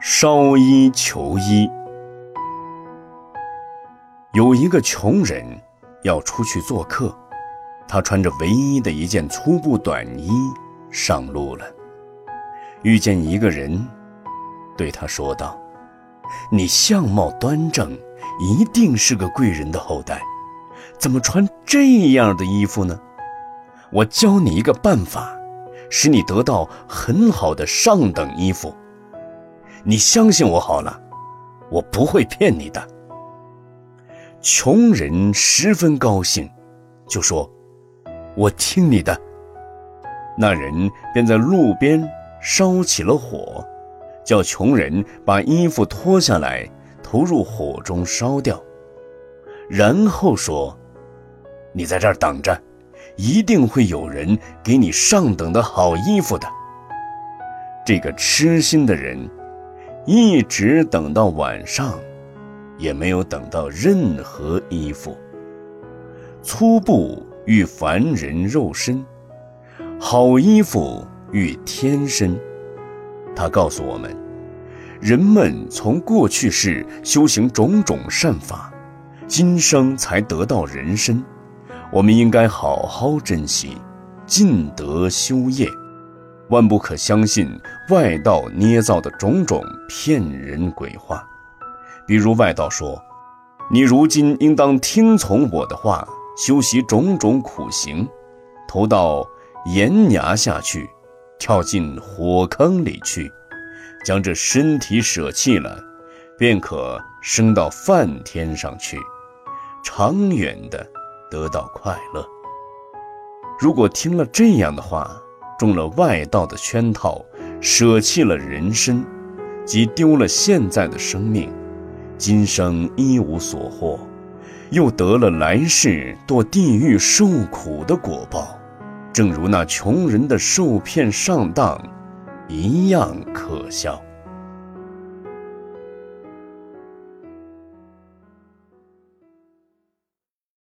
烧衣求医。有一个穷人要出去做客，他穿着唯一的一件粗布短衣上路了。遇见一个人，对他说道：你相貌端正，一定是个贵人的后代，怎么穿这样的衣服呢？我教你一个办法，使你得到很好的上等衣服。你相信我好了，我不会骗你的。穷人十分高兴，就说：我听你的。那人便在路边烧起了火，叫穷人把衣服脱下来，投入火中烧掉，然后说：你在这儿等着，一定会有人给你上等的好衣服的。这个痴心的人一直等到晚上，也没有等到任何衣服。粗布喻凡人肉身，好衣服喻天身。他告诉我们，人们从过去世修行种种善法，今生才得到人身，我们应该好好珍惜，尽德修业，万不可相信外道捏造的种种骗人鬼话。比如外道说，你如今应当听从我的话，修习种种苦行，投到岩崖下去，跳进火坑里去，将这身体舍弃了，便可升到梵天上去，长远的得到快乐。如果听了这样的话，中了外道的圈套，舍弃了人身，即丢了现在的生命，今生一无所获，又得了来世堕地狱受苦的果报，正如那穷人的受骗上当一样可笑。